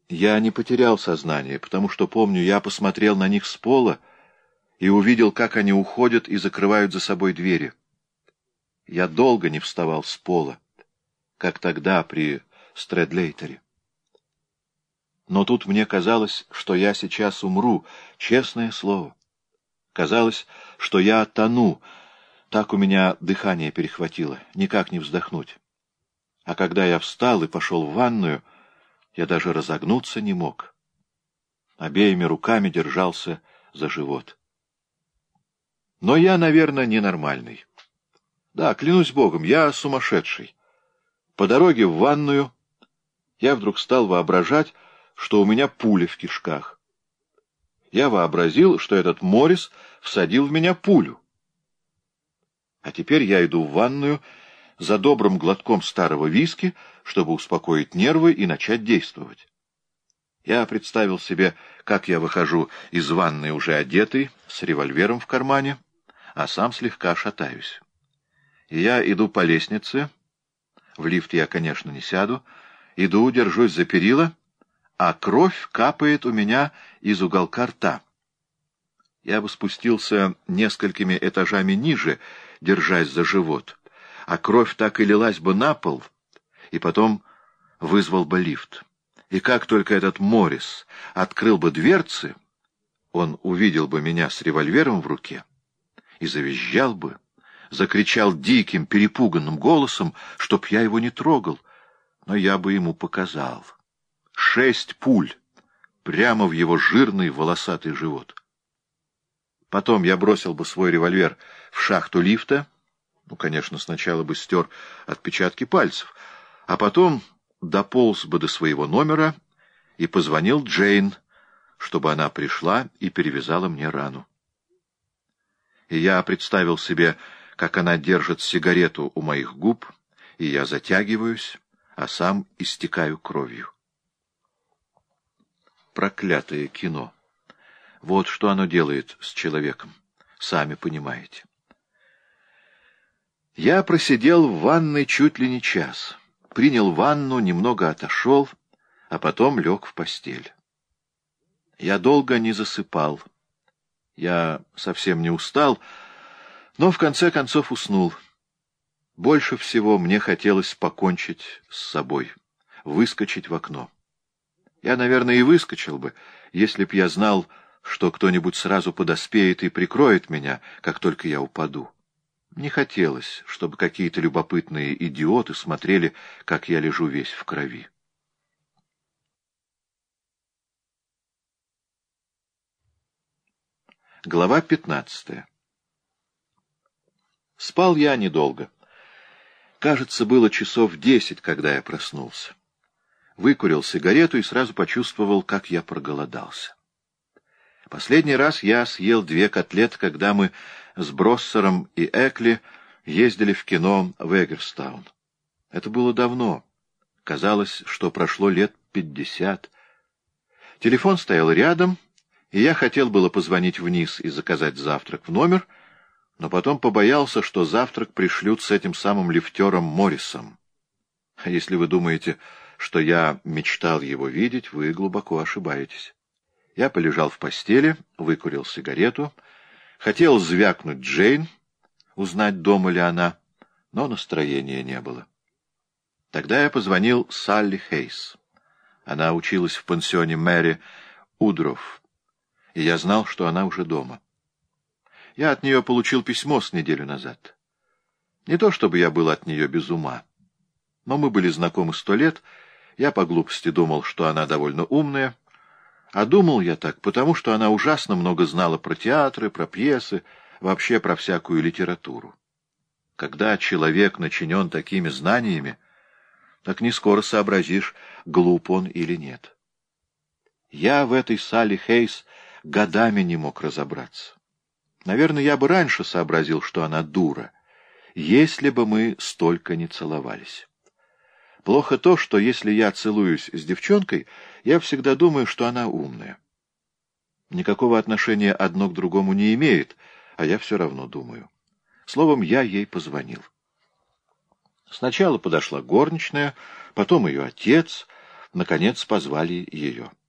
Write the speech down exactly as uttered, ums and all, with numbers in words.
Я не потерял сознание, потому что, помню, я посмотрел на них с пола и увидел, как они уходят и закрывают за собой двери. Я долго не вставал с пола, как тогда при Стрэдлейтере. Но тут мне казалось, что я сейчас умру, честное слово. Казалось, что я тону, так у меня дыхание перехватило, никак не вздохнуть. А когда я встал и пошел в ванную, я даже разогнуться не мог. Обеими руками держался за живот. Но я, наверное, ненормальный. Да, клянусь Богом, я сумасшедший. По дороге в ванную я вдруг стал воображать, что у меня пуля в кишках. Я вообразил, что этот Моррис всадил в меня пулю. А теперь я иду в ванную за добрым глотком старого виски, чтобы успокоить нервы и начать действовать. Я представил себе, как я выхожу из ванной уже одетый, с револьвером в кармане, а сам слегка шатаюсь. И я иду по лестнице, в лифт я, конечно, не сяду, иду, держусь за перила, а кровь капает у меня из уголка рта. Я бы спустился несколькими этажами ниже, держась за живот, а кровь так и лилась бы на пол, и потом вызвал бы лифт. И как только этот Моррис открыл бы дверцы, он увидел бы меня с револьвером в руке и завизжал бы, закричал диким, перепуганным голосом, чтоб я его не трогал, но я бы ему показал. Шесть пуль прямо в его жирный волосатый живот. Потом я бросил бы свой револьвер в шахту лифта, ну, конечно, сначала бы стер отпечатки пальцев, а потом дополз бы до своего номера и позвонил Джейн, чтобы она пришла и перевязала мне рану. И я представил себе, как она держит сигарету у моих губ, и я затягиваюсь, а сам истекаю кровью. Проклятое кино! Вот что оно делает с человеком, сами понимаете. Я просидел в ванной чуть ли не час, принял ванну, немного отошел, а потом лег в постель. Я долго не засыпал. Я совсем не устал, но в конце концов уснул. Больше всего мне хотелось покончить с собой, выскочить в окно. Я, наверное, и выскочил бы, если б я знал, что кто-нибудь сразу подоспеет и прикроет меня, как только я упаду. Не хотелось, чтобы какие-то любопытные идиоты смотрели, как я лежу весь в крови. Глава пятнадцатая. Спал я недолго. Кажется, было часов десять, когда я проснулся. Выкурил сигарету и сразу почувствовал, как я проголодался. Последний раз я съел две котлеты, когда мы с Броссером и Экли ездили в кино в Эггерстаун. Это было давно. Казалось, что прошло лет пятьдесят. Телефон стоял рядом, и я хотел было позвонить вниз и заказать завтрак в номер, но потом побоялся, что завтрак пришлют с этим самым лифтером Моррисом. А если вы думаете, что я мечтал его видеть, вы глубоко ошибаетесь. Я полежал в постели, выкурил сигарету, хотел звякнуть Джейн, узнать, дома ли она, но настроения не было. Тогда я позвонил Салли Хейс. Она училась в пансионе Мэри Удров, и я знал, что она уже дома. Я от нее получил письмо с неделю назад. Не то чтобы я был от нее без ума, но мы были знакомы сто лет, я по глупости думал, что она довольно умная, а думал я так, потому что она ужасно много знала про театры, про пьесы, вообще про всякую литературу. Когда человек начинен такими знаниями, так не скоро сообразишь, глуп он или нет. Я в этой Салли Хейс годами не мог разобраться. Наверное, я бы раньше сообразил, что она дура, если бы мы столько не целовались. Плохо то, что если я целуюсь с девчонкой, я всегда думаю, что она умная. Никакого отношения одно к другому не имеет, а я все равно думаю. Словом, я ей позвонил. Сначала подошла горничная, потом ее отец, Наконец позвали ее.